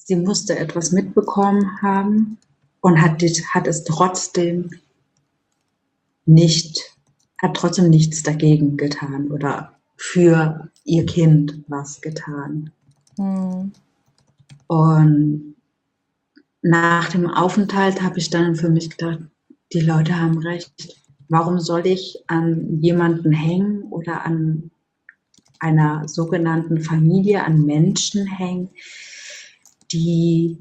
sie musste etwas mitbekommen haben und hat es trotzdem hat trotzdem nichts dagegen getan oder für ihr Kind was getan. Mhm. Und nach dem Aufenthalt habe ich dann für mich gedacht, die Leute haben recht. Warum soll ich an jemanden hängen oder an einer sogenannten Familie, an Menschen hängen, die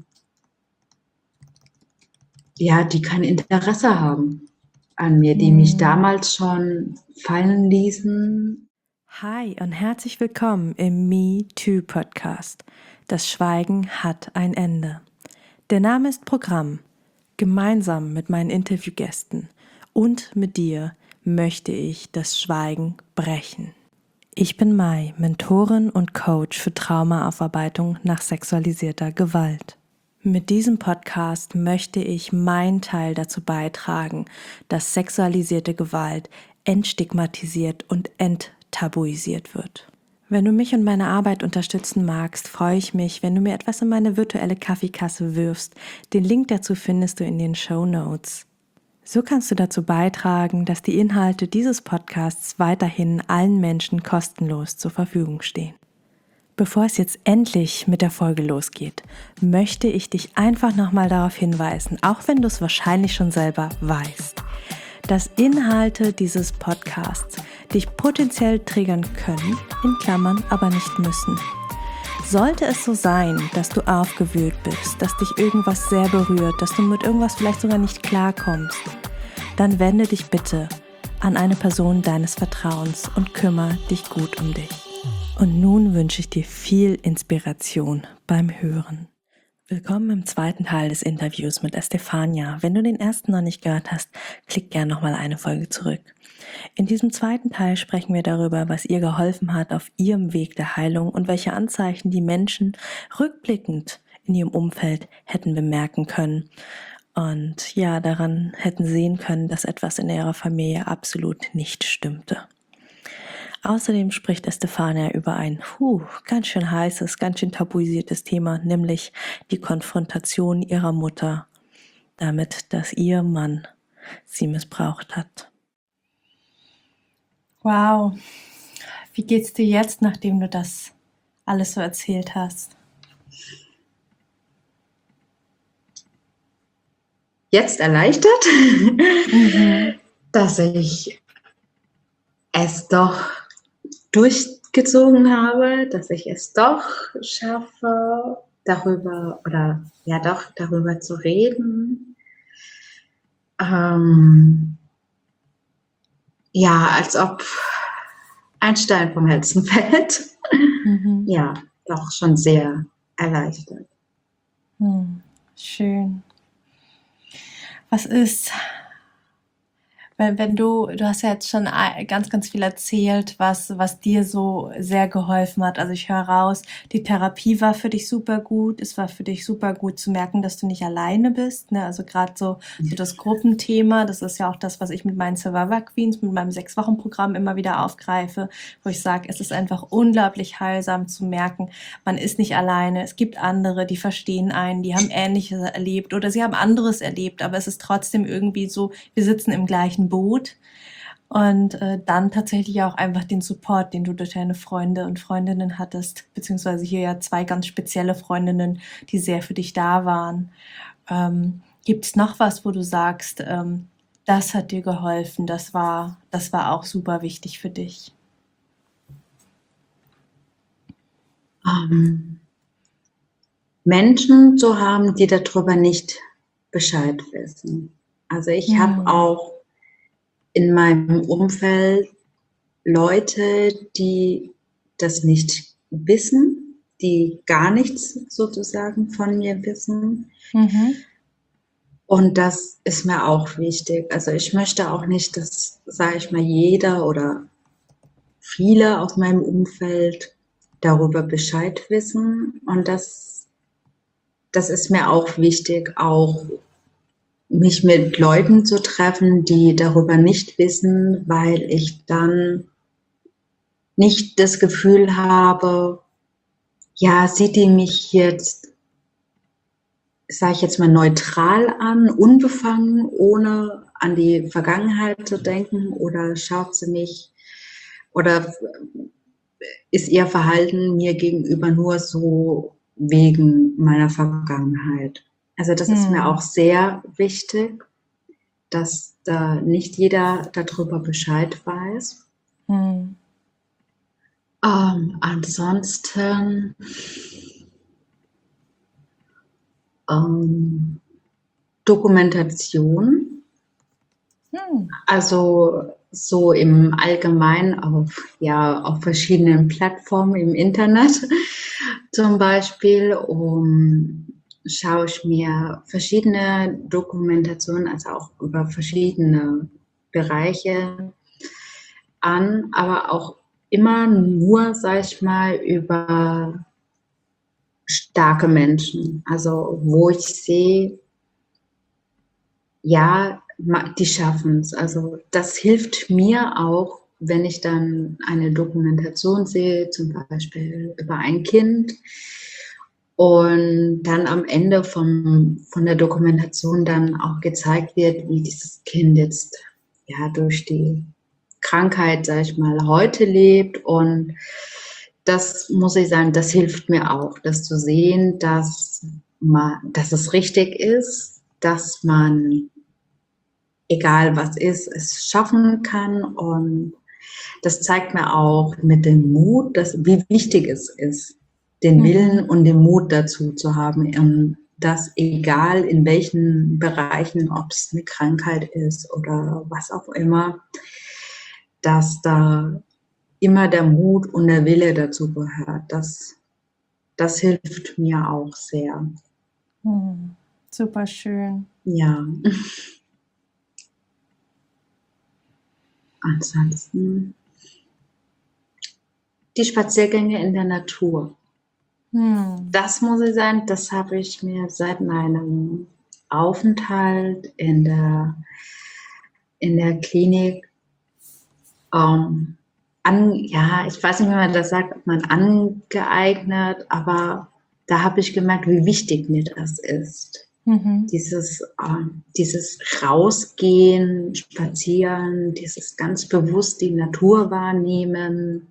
kein Interesse haben an mir, die mich damals schon fallen ließen. Hi und herzlich willkommen im Me Too Podcast. Das Schweigen hat ein Ende. Der Name ist Programm. Gemeinsam mit meinen Interviewgästen und mit dir möchte ich das Schweigen brechen. Ich bin Mai, Mentorin und Coach für Traumaaufarbeitung nach sexualisierter Gewalt. Mit diesem Podcast möchte ich meinen Teil dazu beitragen, dass sexualisierte Gewalt entstigmatisiert und enttabuisiert wird. Wenn du mich und meine Arbeit unterstützen magst, freue ich mich, wenn du mir etwas in meine virtuelle Kaffeekasse wirfst. Den Link dazu findest du in den Shownotes. So kannst du dazu beitragen, dass die Inhalte dieses Podcasts weiterhin allen Menschen kostenlos zur Verfügung stehen. Bevor es jetzt endlich mit der Folge losgeht, möchte ich dich einfach nochmal darauf hinweisen, auch wenn du es wahrscheinlich schon selber weißt, dass Inhalte dieses Podcasts dich potenziell triggern können, in Klammern aber nicht müssen. Sollte es so sein, dass du aufgewühlt bist, dass dich irgendwas sehr berührt, dass du mit irgendwas vielleicht sogar nicht klarkommst, dann wende dich bitte an eine Person deines Vertrauens und kümmere dich gut um dich. Und nun wünsche ich dir viel Inspiration beim Hören. Willkommen im zweiten Teil des Interviews mit Estefania. Wenn du den ersten noch nicht gehört hast, klick gerne nochmal eine Folge zurück. In diesem zweiten Teil sprechen wir darüber, was ihr geholfen hat auf ihrem Weg der Heilung und welche Anzeichen die Menschen rückblickend in ihrem Umfeld hätten bemerken können. Und ja, daran hätten sehen können, dass etwas in ihrer Familie absolut nicht stimmte. Außerdem spricht Estefania über ein ganz schön heißes, ganz schön tabuisiertes Thema, nämlich die Konfrontation ihrer Mutter damit, dass ihr Mann sie missbraucht hat. Wow, wie geht's dir jetzt, nachdem du das alles so erzählt hast? Jetzt erleichtert, dass ich es doch durchgezogen habe, dass ich es doch schaffe, darüber zu reden. Als ob ein Stein vom Herzen fällt. Ja, doch schon sehr erleichtert. Schön. Was ist, wenn du hast ja jetzt schon ganz, ganz viel erzählt, was dir so sehr geholfen hat. Also ich höre raus, die Therapie war für dich super gut. Es war für dich super gut zu merken, dass du nicht alleine bist. Ne? Also gerade so das Gruppenthema, das ist ja auch das, was ich mit meinen Survivor Queens, mit meinem 6-Wochen-Programm immer wieder aufgreife, wo ich sage, es ist einfach unglaublich heilsam zu merken, man ist nicht alleine. Es gibt andere, die verstehen einen, die haben Ähnliches erlebt oder sie haben anderes erlebt, aber es ist trotzdem irgendwie so, wir sitzen im gleichen Boot und dann tatsächlich auch einfach den Support, den du durch deine Freunde und Freundinnen hattest, beziehungsweise hier ja 2 ganz spezielle Freundinnen, die sehr für dich da waren. Gibt es noch was, wo du sagst, das hat dir geholfen, das war auch super wichtig für dich? Menschen zu haben, die darüber nicht Bescheid wissen. Also ich habe auch in meinem Umfeld Leute, die das nicht wissen, die gar nichts sozusagen von mir wissen. Und das ist mir auch wichtig. Also ich möchte auch nicht, dass, sage ich mal, jeder oder viele aus meinem Umfeld darüber Bescheid wissen. Und das ist mir auch wichtig, auch mich mit Leuten zu treffen, die darüber nicht wissen, weil ich dann nicht das Gefühl habe, ja, sieht die mich jetzt sage ich jetzt mal, neutral an, unbefangen, ohne an die Vergangenheit zu denken, oder schaut sie mich, oder ist ihr Verhalten mir gegenüber nur so wegen meiner Vergangenheit? Also das ist mir auch sehr wichtig, dass da nicht jeder darüber Bescheid weiß. Ansonsten Dokumentation, also so im Allgemeinen auf verschiedenen Plattformen im Internet zum Beispiel, schaue ich mir verschiedene Dokumentationen, also auch über verschiedene Bereiche an, aber auch immer nur, sag ich mal, über starke Menschen, also wo ich sehe, ja, die schaffen es. Also das hilft mir auch, wenn ich dann eine Dokumentation sehe, zum Beispiel über ein Kind, und dann am Ende von der Dokumentation dann auch gezeigt wird, wie dieses Kind jetzt durch die Krankheit, sag ich mal, heute lebt. Und das muss ich sagen, das hilft mir auch, das zu sehen, dass es richtig ist, dass man, egal was ist, es schaffen kann. Und das zeigt mir auch mit dem Mut, wie wichtig es ist, den Willen und den Mut dazu zu haben, und dass egal in welchen Bereichen, ob es eine Krankheit ist oder was auch immer, dass da immer der Mut und der Wille dazu gehört. Das hilft mir auch sehr. Super schön. Ja. Ansonsten die Spaziergänge in der Natur. Das muss ich sagen, das habe ich mir seit meinem Aufenthalt in der Klinik, ich weiß nicht, wie man das sagt, ob man angeeignet, aber da habe ich gemerkt, wie wichtig mir das ist. Dieses Rausgehen, Spazieren, dieses ganz bewusst die Natur wahrnehmen.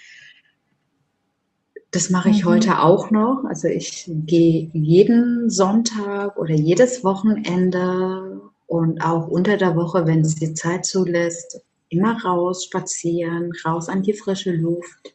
Das mache ich heute auch noch. Also ich gehe jeden Sonntag oder jedes Wochenende und auch unter der Woche, wenn es die Zeit zulässt, immer raus spazieren, raus an die frische Luft.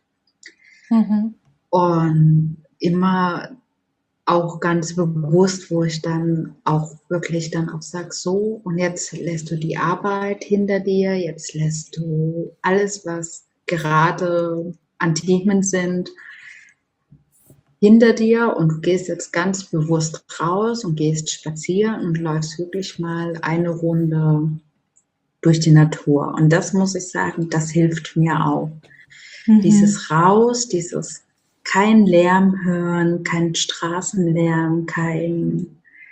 Und immer auch ganz bewusst, wo ich dann auch wirklich dann auch sage, so, und jetzt lässt du die Arbeit hinter dir, jetzt lässt du alles, was gerade an Themen sind, hinter dir, und du gehst jetzt ganz bewusst raus und gehst spazieren und läufst wirklich mal eine Runde durch die Natur. Und das muss ich sagen, das hilft mir auch. Dieses Raus, dieses kein Lärm hören, kein Straßenlärm, keine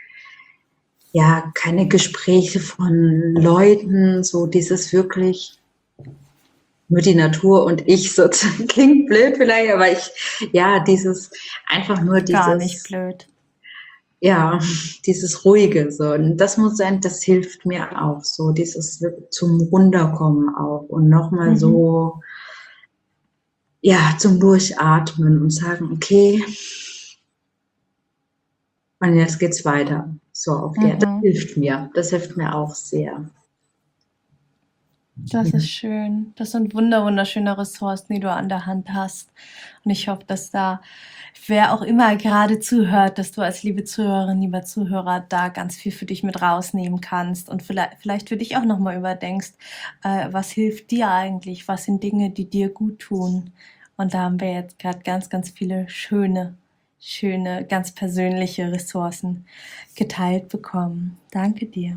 Gespräche von Leuten, so dieses wirklich nur die Natur und ich sozusagen. Klingt blöd vielleicht, aber dieses einfach nur dieses. Gar nicht blöd. Ja, dieses Ruhige, so. Und das muss sein, das hilft mir auch so, dieses zum Runterkommen auch und nochmal so, zum Durchatmen und sagen, okay, und jetzt geht's weiter. So, das hilft mir auch sehr. Das ist schön. Das sind wunderschöne Ressourcen, die du an der Hand hast. Und ich hoffe, dass da, wer auch immer gerade zuhört, dass du als liebe Zuhörerin, lieber Zuhörer, da ganz viel für dich mit rausnehmen kannst und vielleicht für dich auch nochmal überdenkst, was hilft dir eigentlich? Was sind Dinge, die dir gut tun? Und da haben wir jetzt gerade ganz viele schöne, ganz persönliche Ressourcen geteilt bekommen. Danke dir.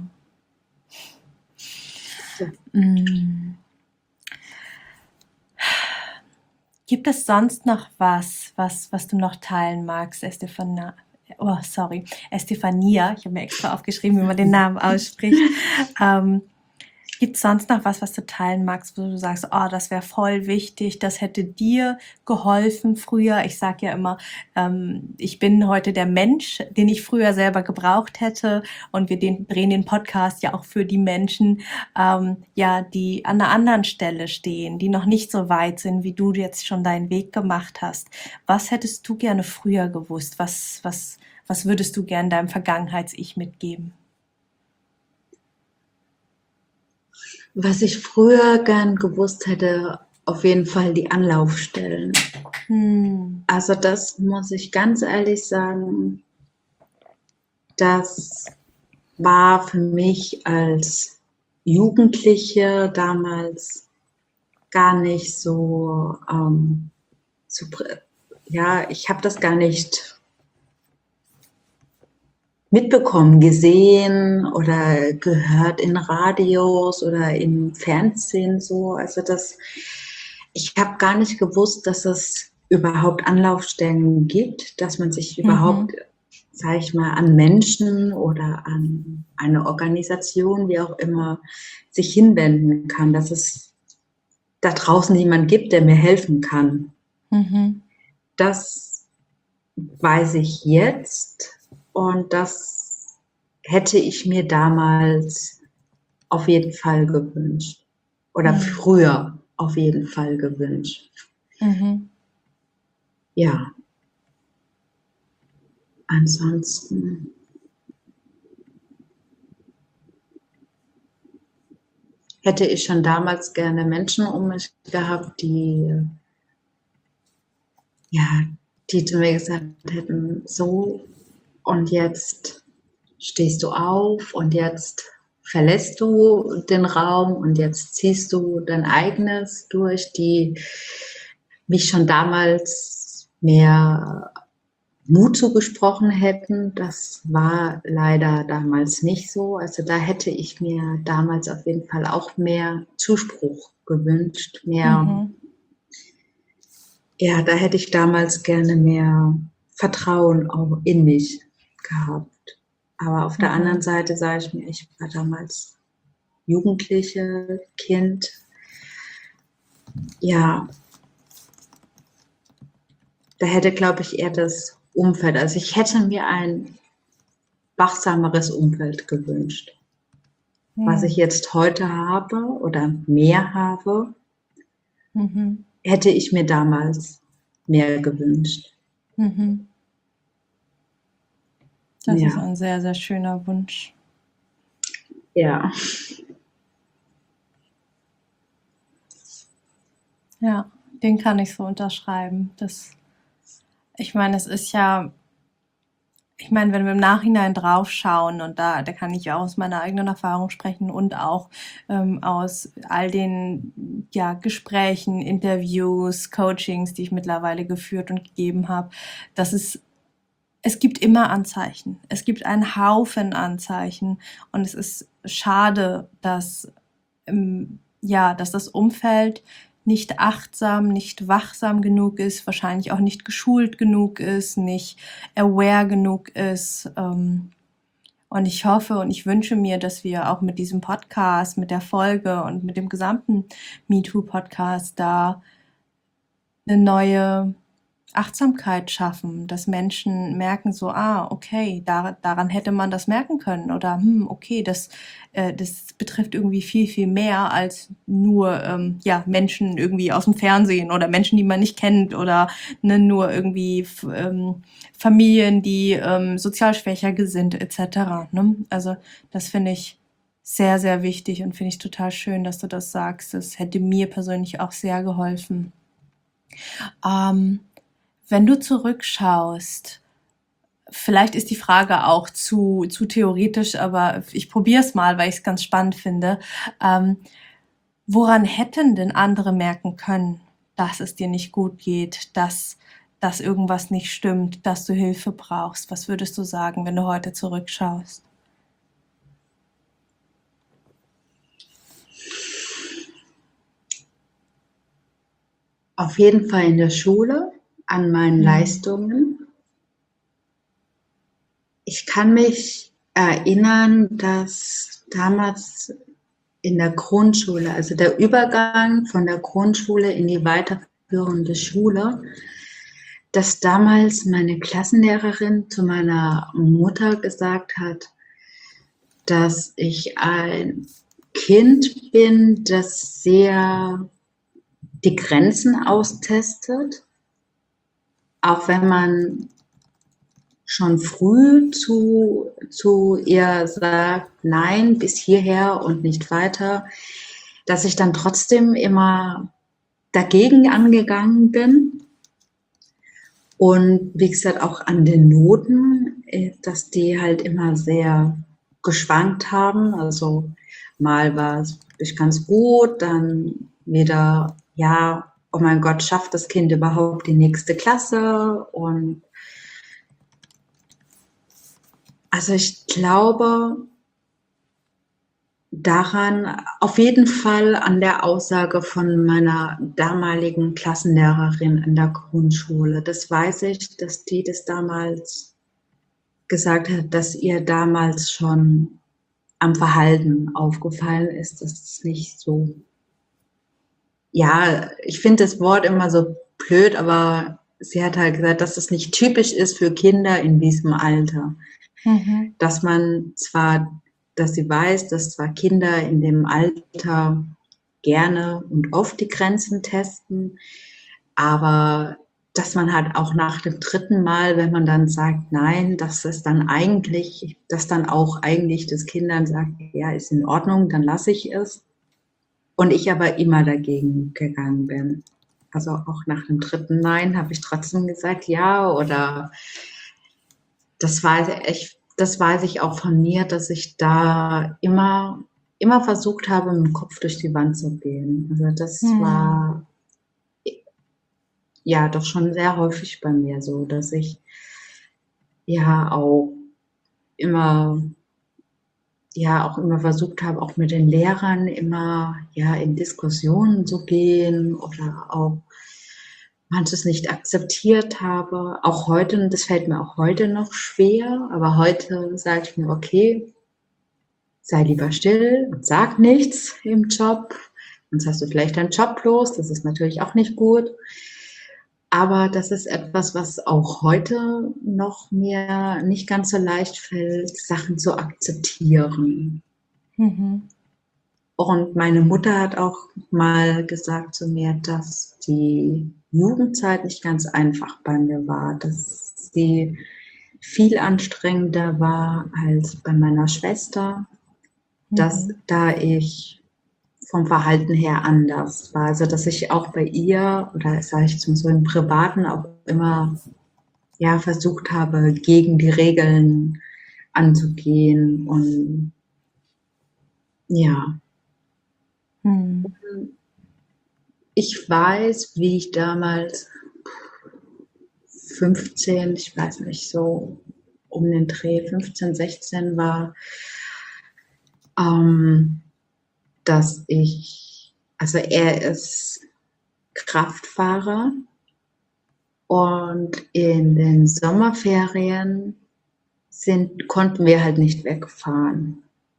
Gibt es sonst noch was du noch teilen magst, Estefania? Ich habe mir extra aufgeschrieben, wie man den Namen ausspricht. Gibt es sonst noch was, was du teilen magst, wo du sagst, oh, das wäre voll wichtig, das hätte dir geholfen früher? Ich sage ja immer, ich bin heute der Mensch, den ich früher selber gebraucht hätte, und wir drehen den Podcast ja auch für die Menschen, ja, die an einer anderen Stelle stehen, die noch nicht so weit sind, wie du jetzt schon deinen Weg gemacht hast. Was hättest du gerne früher gewusst? Was würdest du gerne deinem Vergangenheits-Ich mitgeben? Was ich früher gern gewusst hätte, auf jeden Fall die Anlaufstellen. Also das muss ich ganz ehrlich sagen, das war für mich als Jugendliche damals gar nicht so, ja, ich habe das gar nicht mitbekommen, gesehen oder gehört in Radios oder im Fernsehen so. Also ich habe gar nicht gewusst, dass es überhaupt Anlaufstellen gibt, dass man sich überhaupt, sage ich mal, an Menschen oder an eine Organisation, wie auch immer, sich hinwenden kann, dass es da draußen jemand gibt, der mir helfen kann. Das weiß ich jetzt. Und das hätte ich mir damals auf jeden Fall gewünscht. Oder früher auf jeden Fall gewünscht. Ja. Ansonsten hätte ich schon damals gerne Menschen um mich gehabt, die zu mir gesagt hätten, so, und jetzt stehst du auf und jetzt verlässt du den Raum und jetzt ziehst du dein eigenes durch, die mich schon damals mehr Mut zugesprochen hätten. Das war leider damals nicht so. Also da hätte ich mir damals auf jeden Fall auch mehr Zuspruch gewünscht, mehr, ja, da hätte ich damals gerne mehr Vertrauen auch in mich gehabt. Aber auf der anderen Seite sage ich mir, ich war damals Jugendliche, Kind. Ja, da hätte, glaube ich, eher das Umfeld. Also ich hätte mir ein wachsameres Umfeld gewünscht. Was ich jetzt heute habe oder mehr habe, hätte ich mir damals mehr gewünscht. Das ist ein sehr, sehr schöner Wunsch. Ja. Ja, den kann ich so unterschreiben. Ich meine, es ist ja, wenn wir im Nachhinein drauf schauen, und da kann ich auch aus meiner eigenen Erfahrung sprechen und auch aus all den Gesprächen, Interviews, Coachings, die ich mittlerweile geführt und gegeben habe, dass es gibt immer Anzeichen. Es gibt einen Haufen Anzeichen, und es ist schade, dass das Umfeld nicht achtsam, nicht wachsam genug ist, wahrscheinlich auch nicht geschult genug ist, nicht aware genug ist. Und ich hoffe und ich wünsche mir, dass wir auch mit diesem Podcast, mit der Folge und mit dem gesamten MeToo-Podcast da eine neue Achtsamkeit schaffen, dass Menschen merken so, okay, daran hätte man das merken können, oder okay, das betrifft irgendwie viel, viel mehr als nur Menschen irgendwie aus dem Fernsehen oder Menschen, die man nicht kennt, oder nur irgendwie Familien, die sozial schwächer sind, etc. Ne? Also das finde ich sehr, sehr wichtig und finde ich total schön, dass du das sagst. Das hätte mir persönlich auch sehr geholfen. Wenn du zurückschaust, vielleicht ist die Frage auch zu theoretisch, aber ich probiere es mal, weil ich es ganz spannend finde. Woran hätten denn andere merken können, dass es dir nicht gut geht, dass irgendwas nicht stimmt, dass du Hilfe brauchst? Was würdest du sagen, wenn du heute zurückschaust? Auf jeden Fall in der Schule, an meinen Leistungen. Ich kann mich erinnern, dass damals in der Grundschule, also der Übergang von der Grundschule in die weiterführende Schule, dass damals meine Klassenlehrerin zu meiner Mutter gesagt hat, dass ich ein Kind bin, das sehr die Grenzen austestet, auch wenn man schon früh zu ihr sagt, nein, bis hierher und nicht weiter, dass ich dann trotzdem immer dagegen angegangen bin. Und wie gesagt, auch an den Noten, dass die halt immer sehr geschwankt haben. Also mal war es ganz gut, dann wieder, ja, oh mein Gott, schafft das Kind überhaupt die nächste Klasse? Und also ich glaube daran, auf jeden Fall an der Aussage von meiner damaligen Klassenlehrerin in der Grundschule. Das weiß ich, dass die das damals gesagt hat, dass ihr damals schon am Verhalten aufgefallen ist, dass es nicht so, ja, ich finde das Wort immer so blöd, aber sie hat halt gesagt, dass es nicht typisch ist für Kinder in diesem Alter. Dass man zwar, dass sie weiß, dass zwar Kinder in dem Alter gerne und oft die Grenzen testen, aber dass man halt auch nach dem dritten Mal, wenn man dann sagt, nein, dass es dann eigentlich, dass dann auch eigentlich das Kind dann sagt, ja, ist in Ordnung, dann lasse ich es. Und ich aber immer dagegen gegangen bin. Also auch nach dem dritten Nein habe ich trotzdem gesagt, ja, oder das weiß ich auch von mir, dass ich da immer versucht habe, mit dem Kopf durch die Wand zu gehen. Also das war ja doch schon sehr häufig bei mir so, dass ich ja auch immer versucht habe, auch mit den Lehrern immer ja in Diskussionen zu gehen oder auch manches nicht akzeptiert habe. Auch heute, das fällt mir auch heute noch schwer, aber heute sage ich mir, okay, sei lieber still und sag nichts im Job, sonst hast du vielleicht deinen Job los, das ist natürlich auch nicht gut. Aber das ist etwas, was auch heute noch mir nicht ganz so leicht fällt, Sachen zu akzeptieren. Und meine Mutter hat auch mal gesagt zu mir, dass die Jugendzeit nicht ganz einfach bei mir war, dass sie viel anstrengender war als bei meiner Schwester, dass da ich vom Verhalten her anders war. Also dass ich auch bei ihr, oder sage ich zum so im Privaten, auch immer ja, versucht habe, gegen die Regeln anzugehen. Und ja. Ich weiß, wie ich damals 15, ich weiß nicht, so um den Dreh 15, 16 war, dass also er ist Kraftfahrer und in den Sommerferien konnten wir halt nicht wegfahren.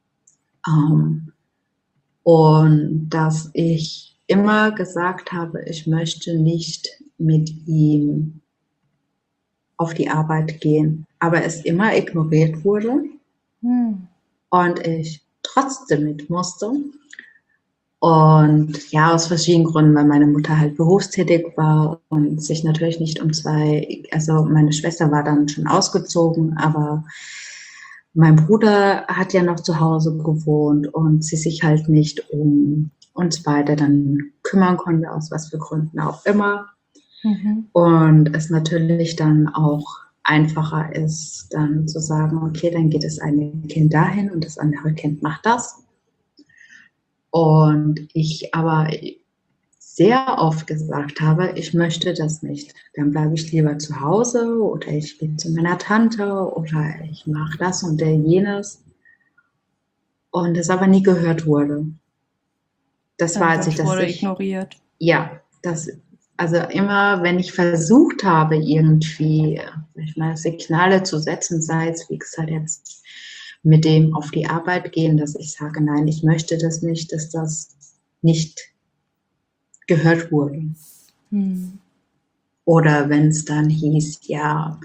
Und dass ich immer gesagt habe, ich möchte nicht mit ihm auf die Arbeit gehen, aber es immer ignoriert wurde und ich trotzdem mit musste. Und ja, aus verschiedenen Gründen, weil meine Mutter halt berufstätig war und sich natürlich nicht also meine Schwester war dann schon ausgezogen, aber mein Bruder hat ja noch zu Hause gewohnt und sie sich halt nicht um uns beide dann kümmern konnte, aus was für Gründen auch immer. Und es natürlich dann auch einfacher ist, dann zu sagen, okay, dann geht das eine Kind dahin und das andere Kind macht das. Und ich aber sehr oft gesagt habe, ich möchte das nicht. Dann bleibe ich lieber zu Hause oder ich gehe zu meiner Tante oder ich mache das und jenes. Und das aber nie gehört wurde. Das war, als ich das ignoriert. Ja, also immer, wenn ich versucht habe, irgendwie Signale zu setzen, sei es, wie gesagt, jetzt mit dem auf die Arbeit gehen, dass ich sage, nein, ich möchte das nicht, dass das nicht gehört wurde. Oder wenn es dann hieß, ja,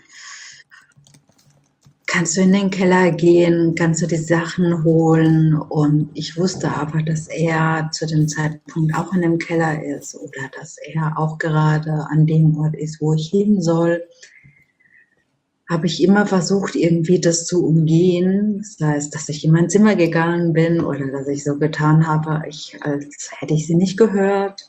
kannst du in den Keller gehen, kannst du die Sachen holen? Und ich wusste aber, dass er zu dem Zeitpunkt auch in dem Keller ist oder dass er auch gerade an dem Ort ist, wo ich hin soll. Habe ich immer versucht, irgendwie das zu umgehen. Das heißt, dass ich in mein Zimmer gegangen bin oder dass ich so getan habe, als hätte ich sie nicht gehört.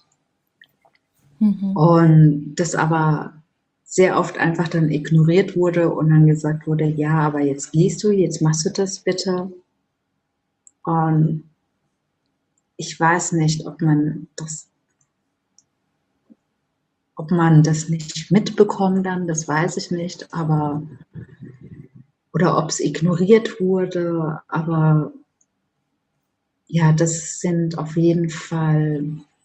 Und das aber sehr oft einfach dann ignoriert wurde und dann gesagt wurde, ja, aber jetzt gehst du, jetzt machst du das bitte. Und ich weiß nicht, ob man das nicht mitbekommt dann, das weiß ich nicht, aber oder ob es ignoriert wurde, aber ja, das sind auf jeden Fall,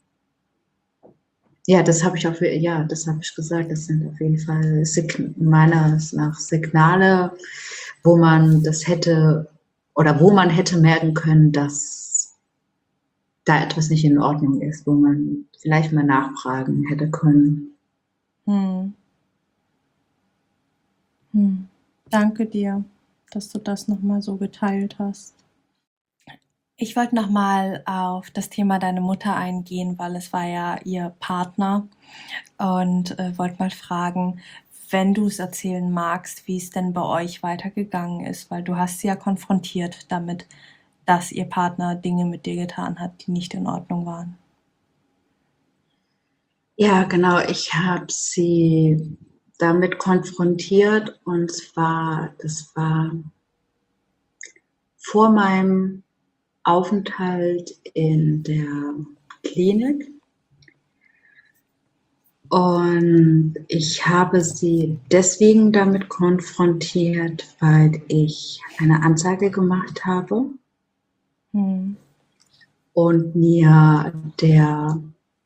ja, das habe ich gesagt, das sind auf jeden Fall meines nach Signale, wo man das hätte oder wo man hätte merken können, dass da etwas nicht in Ordnung ist, wo man vielleicht mal nachfragen hätte können. Danke dir, dass du das nochmal so geteilt hast. Ich wollte nochmal auf das Thema deine Mutter eingehen, weil es war ja ihr Partner und wollte mal fragen, wenn du es erzählen magst, wie es denn bei euch weitergegangen ist, weil du hast sie ja konfrontiert damit, dass ihr Partner Dinge mit dir getan hat, die nicht in Ordnung waren. Ja, genau, ich habe sie damit konfrontiert und zwar, das war vor meinem Aufenthalt in der Klinik. Und ich habe sie deswegen damit konfrontiert, weil ich eine Anzeige gemacht habe und mir der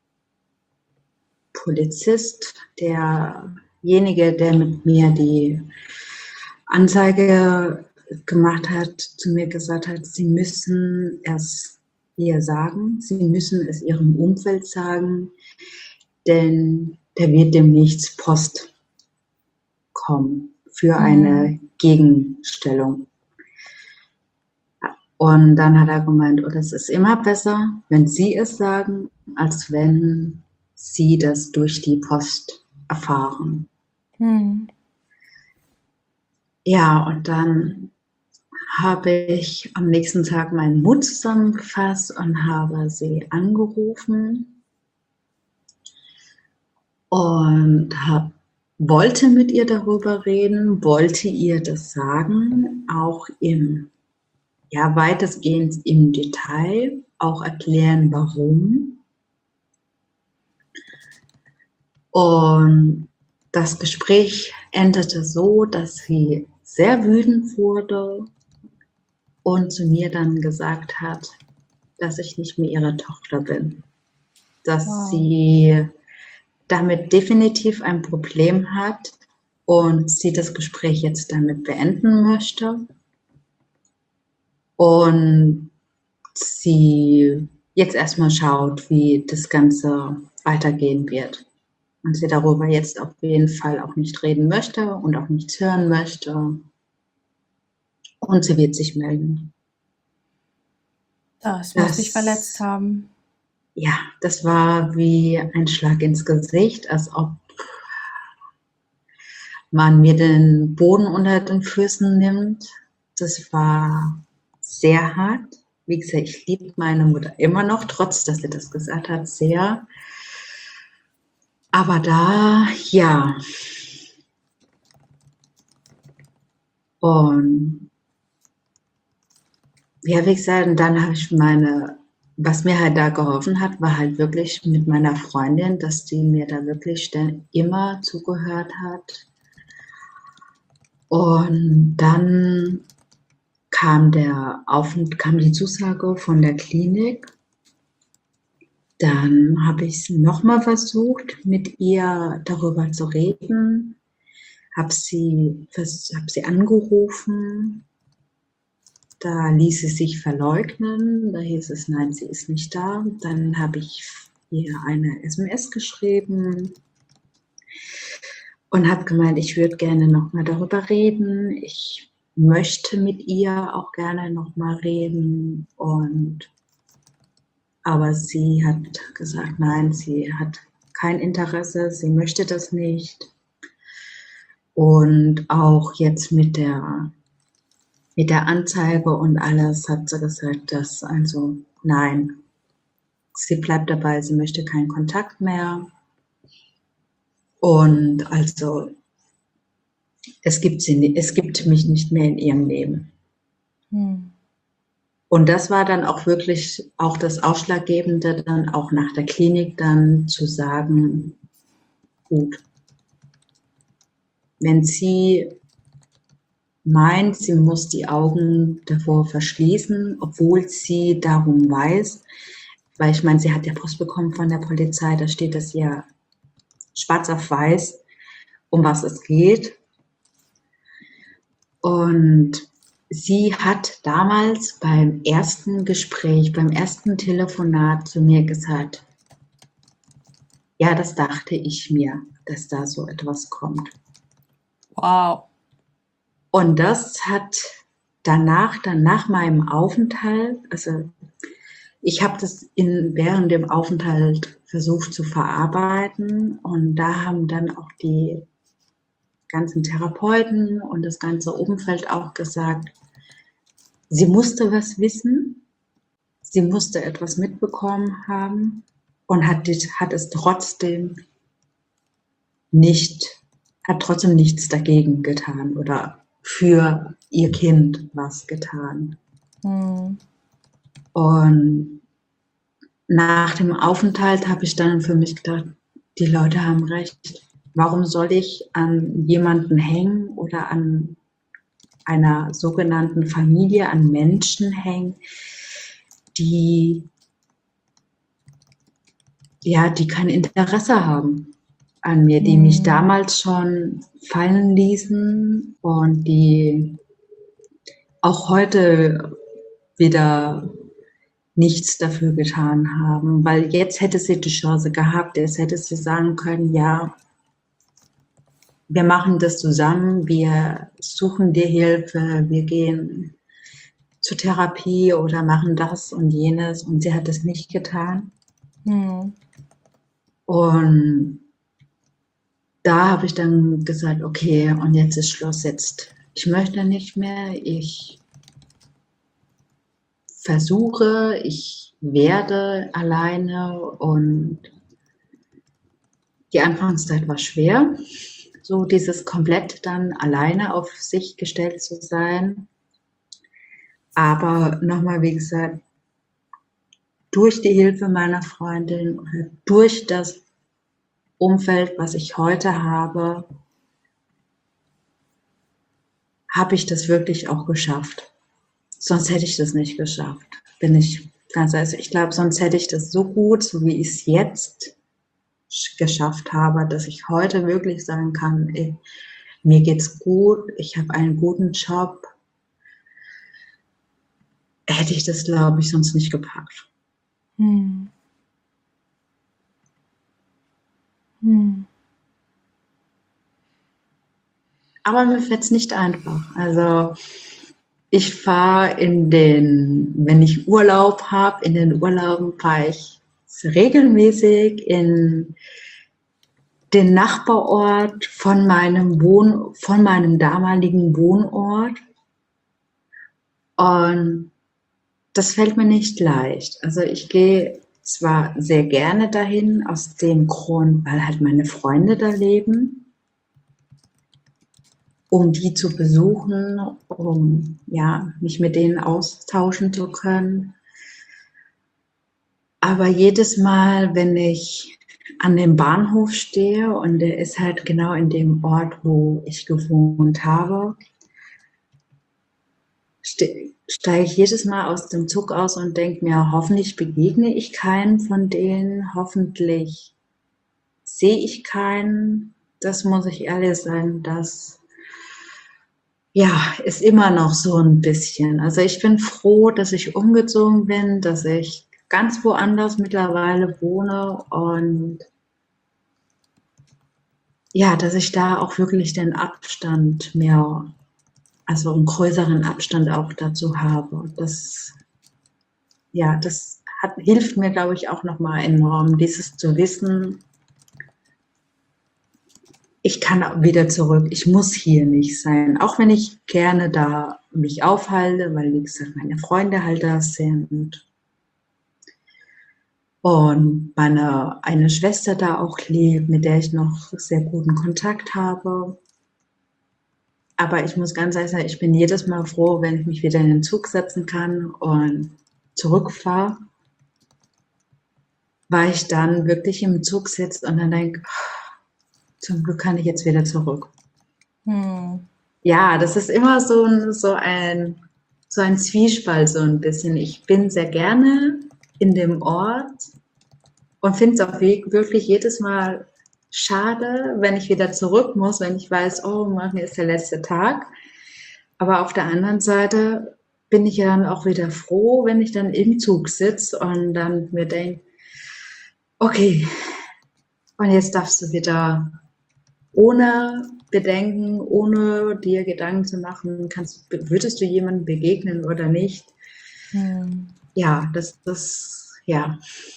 Polizist, derjenige, der mit mir die Anzeige gemacht hat, zu mir gesagt hat, sie müssen es ihr sagen, sie müssen es ihrem Umfeld sagen, denn da wird demnächst Post kommen für eine Gegenstellung. Und dann hat er gemeint, oh, das ist immer besser, wenn Sie es sagen, als wenn Sie das durch die Post erfahren. Ja, und dann habe ich am nächsten Tag meinen Mut zusammengefasst und habe sie angerufen und wollte mit ihr darüber reden, wollte ihr das sagen, auch weitestgehend im Detail, auch erklären, warum. Und das Gespräch endete so, dass sie sehr wütend wurde und zu mir dann gesagt hat, dass ich nicht mehr ihre Tochter bin. Dass sie damit definitiv ein Problem hat und sie das Gespräch jetzt damit beenden möchte. Und sie jetzt erstmal schaut, wie das Ganze weitergehen wird. Und sie darüber jetzt auf jeden Fall auch nicht reden möchte und auch nichts hören möchte. Und sie wird sich melden. Das muss dich verletzt haben. Ja, das war wie ein Schlag ins Gesicht, als ob man mir den Boden unter den Füßen nimmt. Das war sehr hart. Wie gesagt, ich liebe meine Mutter immer noch, trotz dass sie das gesagt hat, sehr. Aber da, ja. Und ja, wie gesagt, und dann habe ich was mir halt da geholfen hat, war halt wirklich mit meiner Freundin, dass die mir da wirklich immer zugehört hat. Und dann kam die Zusage von der Klinik. Dann habe ich es nochmal versucht, mit ihr darüber zu reden. Habe sie angerufen Da ließ sie sich verleugnen, da hieß es, nein, sie ist nicht da. Dann habe ich ihr eine SMS geschrieben und habe gemeint, ich würde gerne nochmal darüber reden. Ich möchte mit ihr auch gerne nochmal reden. Aber sie hat gesagt, nein, sie hat kein Interesse, sie möchte das nicht. Und auch jetzt mit der Anzeige und alles hat sie gesagt, dass also nein, sie bleibt dabei, sie möchte keinen Kontakt mehr. Und also es gibt mich nicht mehr in ihrem Leben. Und das war dann auch wirklich auch das Ausschlaggebende, dann auch nach der Klinik dann zu sagen, gut, wenn sie meint, sie muss die Augen davor verschließen, obwohl sie darum weiß, weil ich meine, sie hat ja Post bekommen von der Polizei, da steht das ja schwarz auf weiß, um was es geht. Und sie hat damals beim ersten Gespräch, beim ersten Telefonat zu mir gesagt, ja, das dachte ich mir, dass da so etwas kommt. Wow. Und das hat danach, dann nach meinem Aufenthalt, also ich habe das während dem Aufenthalt versucht zu verarbeiten und da haben dann auch die ganzen Therapeuten und das ganze Umfeld auch gesagt, sie musste was wissen, sie musste etwas mitbekommen haben und hat es trotzdem hat trotzdem nichts dagegen getan oder für ihr Kind was getan. Und nach dem Aufenthalt habe ich dann für mich gedacht, die Leute haben recht. Warum soll ich an jemanden hängen oder an einer sogenannten Familie, an Menschen hängen, die kein Interesse haben an mir, die mich damals schon fallen ließen und die auch heute wieder nichts dafür getan haben, weil jetzt hätte sie die Chance gehabt, jetzt hätte sie sagen können, ja, wir machen das zusammen, wir suchen dir Hilfe, wir gehen zur Therapie oder machen das und jenes und sie hat es nicht getan. Und da habe ich dann gesagt, okay, und jetzt ist Schluss, ich möchte nicht mehr, ich versuche, ich werde alleine und die Anfangszeit war schwer, so dieses komplett dann alleine auf sich gestellt zu sein. Aber nochmal, wie gesagt, durch die Hilfe meiner Freundin, durch das Umfeld, was ich heute habe, habe ich das wirklich auch geschafft. Sonst hätte ich das nicht geschafft, bin ich ganz ehrlich. Ich glaube, sonst hätte ich das so gut, so wie ich es jetzt geschafft habe, dass ich heute wirklich sagen kann, ey, mir geht's gut, ich habe einen guten Job, hätte ich das, glaube ich, sonst nicht gepackt. Aber mir fällt es nicht einfach. Also ich fahre wenn ich Urlaub habe, in den Urlauben fahre ich regelmäßig in den Nachbarort von meinem damaligen Wohnort. Und das fällt mir nicht leicht. Also ich gehe zwar sehr gerne dahin, aus dem Grund, weil halt meine Freunde da leben, um die zu besuchen, um mich mit denen austauschen zu können. Aber jedes Mal, wenn ich an dem Bahnhof stehe und der ist halt genau in dem Ort, wo ich gewohnt habe, steige ich jedes Mal aus dem Zug aus und denke mir, hoffentlich begegne ich keinen von denen, hoffentlich sehe ich keinen. Das muss ich ehrlich sagen, das Ja, ist immer noch so ein bisschen. Also, ich bin froh, dass ich umgezogen bin, dass ich ganz woanders mittlerweile wohne und ja, dass ich da auch wirklich den Abstand mehr, also 'n größeren Abstand auch dazu habe. Das hilft mir, glaube ich, auch noch mal enorm, dieses zu wissen, ich kann wieder zurück, ich muss hier nicht sein, auch wenn ich gerne da mich aufhalte, weil, wie gesagt, meine Freunde halt da sind und meine eine Schwester da auch lebt, mit der ich noch sehr guten Kontakt habe. Aber ich muss ganz ehrlich sagen, ich bin jedes Mal froh, wenn ich mich wieder in den Zug setzen kann und zurückfahre, weil ich dann wirklich im Zug sitze und dann denke: „Zum Glück kann ich jetzt wieder zurück." Hm. Ja, das ist immer so ein Zwiespalt so ein bisschen. Ich bin sehr gerne in dem Ort und finde es auch wirklich jedes Mal schade, wenn ich wieder zurück muss, wenn ich weiß: „Oh, morgen ist der letzte Tag." Aber auf der anderen Seite bin ich ja dann auch wieder froh, wenn ich dann im Zug sitze und dann mir denke: „Okay, und jetzt darfst du wieder ohne Bedenken, ohne dir Gedanken zu machen, würdest du jemandem begegnen oder nicht?" Hm. Ja, ja.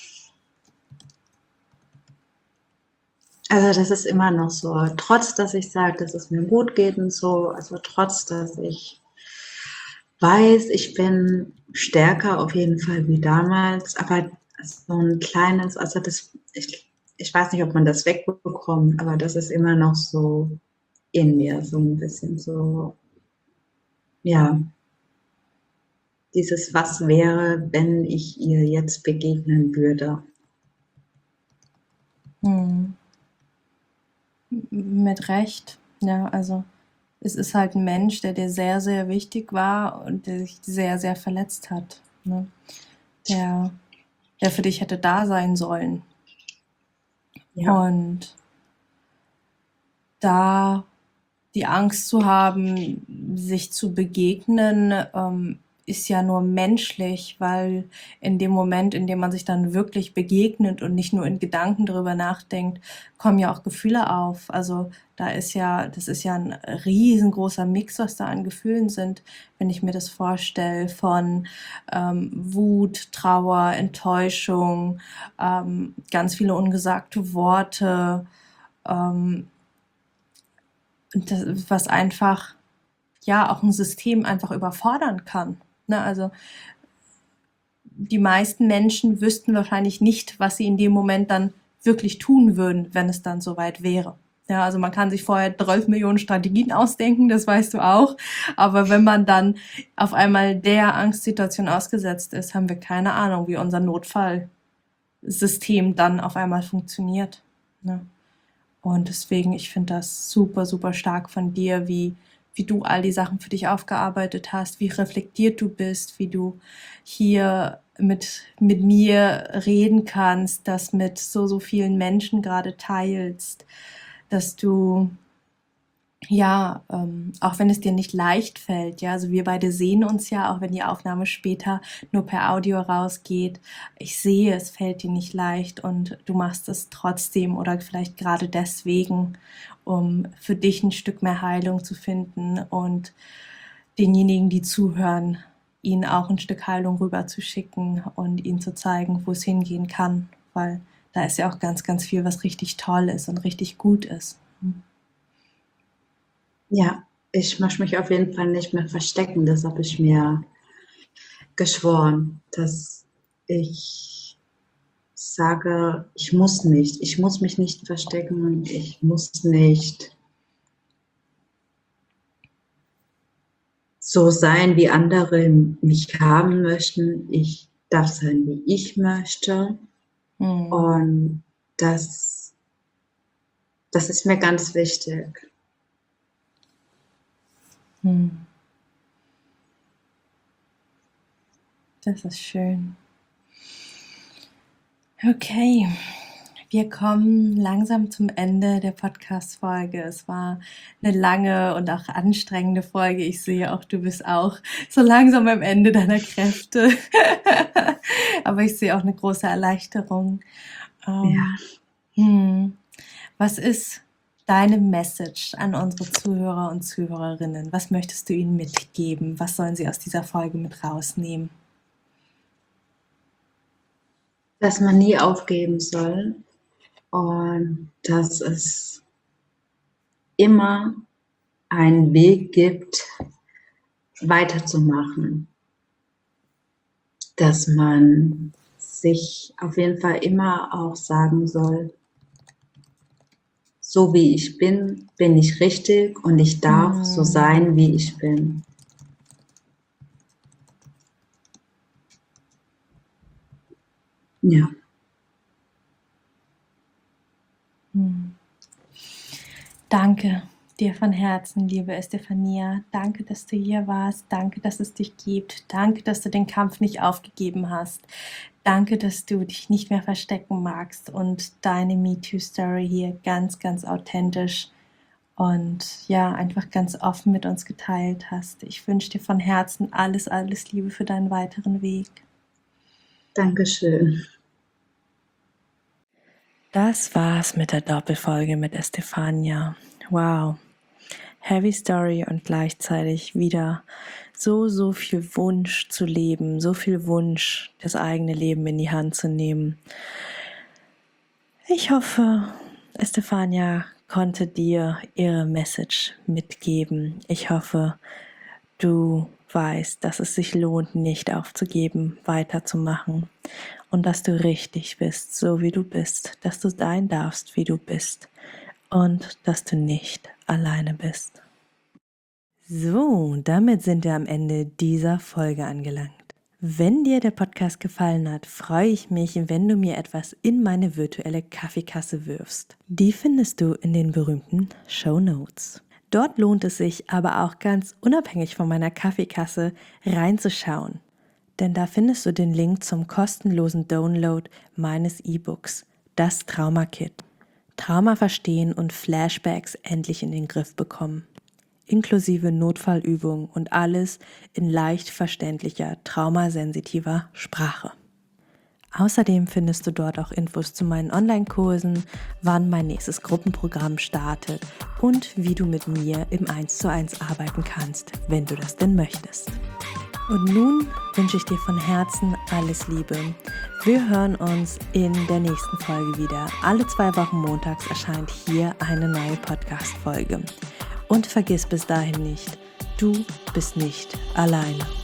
Also, das ist immer noch so, trotz dass ich sage, dass es mir gut geht und so, also trotz dass ich weiß, ich bin stärker auf jeden Fall wie damals, aber so ein kleines, also ich weiß nicht, ob man das wegbekommt, aber das ist immer noch so in mir, so ein bisschen so, ja, dieses „Was wäre, wenn ich ihr jetzt begegnen würde?" Hm. Mit Recht, ja, also es ist halt ein Mensch, der dir sehr, sehr wichtig war und der dich sehr, sehr verletzt hat, ne? Der, der für dich hätte da sein sollen. Ja, Und da die Angst zu haben, sich zu begegnen, ist ja nur menschlich, weil in dem Moment, in dem man sich dann wirklich begegnet und nicht nur in Gedanken darüber nachdenkt, kommen ja auch Gefühle auf. Also das ist ja ein riesengroßer Mix, was da an Gefühlen sind, wenn ich mir das vorstelle, von Wut, Trauer, Enttäuschung, ganz viele ungesagte Worte, ähm, das, was einfach ja auch ein System einfach überfordern kann. Ne? Also die meisten Menschen wüssten wahrscheinlich nicht, was sie in dem Moment dann wirklich tun würden, wenn es dann soweit wäre. Ja, also man kann sich vorher 12 Millionen Strategien ausdenken, das weißt du auch. Aber wenn man dann auf einmal der Angstsituation ausgesetzt ist, haben wir keine Ahnung, wie unser Notfallsystem dann auf einmal funktioniert. Ne? Und deswegen, ich finde das super, super stark von dir, wie du all die Sachen für dich aufgearbeitet hast, wie reflektiert du bist, wie du hier mit mir reden kannst, das mit so, so vielen Menschen gerade teilst, dass du ja, auch wenn es dir nicht leicht fällt, ja, also wir beide sehen uns ja, auch wenn die Aufnahme später nur per Audio rausgeht. Ich sehe, es fällt dir nicht leicht und du machst es trotzdem oder vielleicht gerade deswegen, um für dich ein Stück mehr Heilung zu finden und denjenigen, die zuhören, ihnen auch ein Stück Heilung rüberzuschicken und ihnen zu zeigen, wo es hingehen kann, weil da ist ja auch ganz, ganz viel, was richtig toll ist und richtig gut ist. ja, ich möchte mich auf jeden Fall nicht mehr verstecken. Das habe ich mir geschworen, dass ich sage, ich muss mich nicht verstecken, ich muss nicht so sein, wie andere mich haben möchten. Ich darf sein, wie ich möchte. Hm. Und das, das ist mir ganz wichtig. Hm. Das ist schön. Okay, Wir kommen langsam zum Ende der Podcast-Folge. Es war eine lange und auch anstrengende Folge. Ich sehe auch, du bist auch so langsam am Ende deiner Kräfte. Aber ich sehe auch eine große Erleichterung. Was ist deine Message an unsere Zuhörer und Zuhörerinnen? Was möchtest du ihnen mitgeben? Was sollen sie aus dieser Folge mit rausnehmen? Dass man nie aufgeben soll und dass es immer einen Weg gibt, weiterzumachen. Dass man sich auf jeden Fall immer auch sagen soll, so wie ich bin, bin ich richtig und ich darf so sein, wie ich bin. Ja. Danke dir von Herzen, liebe Estefania. Danke, dass du hier warst. Danke, dass es dich gibt. Danke, dass du den Kampf nicht aufgegeben hast. Danke, dass du dich nicht mehr verstecken magst und deine MeToo-Story hier ganz, ganz authentisch und ja, einfach ganz offen mit uns geteilt hast. Ich wünsche dir von Herzen alles, alles Liebe für deinen weiteren Weg. Dankeschön. Das war's mit der Doppelfolge mit Estefania. Wow. Heavy Story und gleichzeitig wieder so viel Wunsch zu leben, so viel Wunsch, das eigene Leben in die Hand zu nehmen. Ich hoffe, Estefania konnte dir ihre Message mitgeben. Ich hoffe, du weißt, dass es sich lohnt, nicht aufzugeben, weiterzumachen und dass du richtig bist, so wie du bist, dass du sein darfst, wie du bist und dass du nicht alleine bist. So, damit sind wir am Ende dieser Folge angelangt. Wenn dir der Podcast gefallen hat, freue ich mich, wenn du mir etwas in meine virtuelle Kaffeekasse wirfst. Die findest du in den berühmten Shownotes. Dort lohnt es sich aber auch ganz unabhängig von meiner Kaffeekasse reinzuschauen. Denn da findest du den Link zum kostenlosen Download meines E-Books, das Trauma-Kit. Trauma verstehen und Flashbacks endlich in den Griff bekommen. Inklusive Notfallübungen und alles in leicht verständlicher, traumasensitiver Sprache. Außerdem findest du dort auch Infos zu meinen Online-Kursen, wann mein nächstes Gruppenprogramm startet und wie du mit mir im 1:1 arbeiten kannst, wenn du das denn möchtest. Und nun wünsche ich dir von Herzen alles Liebe. Wir hören uns in der nächsten Folge wieder. Alle 2 Wochen montags erscheint hier eine neue Podcast-Folge. Und vergiss bis dahin nicht, du bist nicht alleine.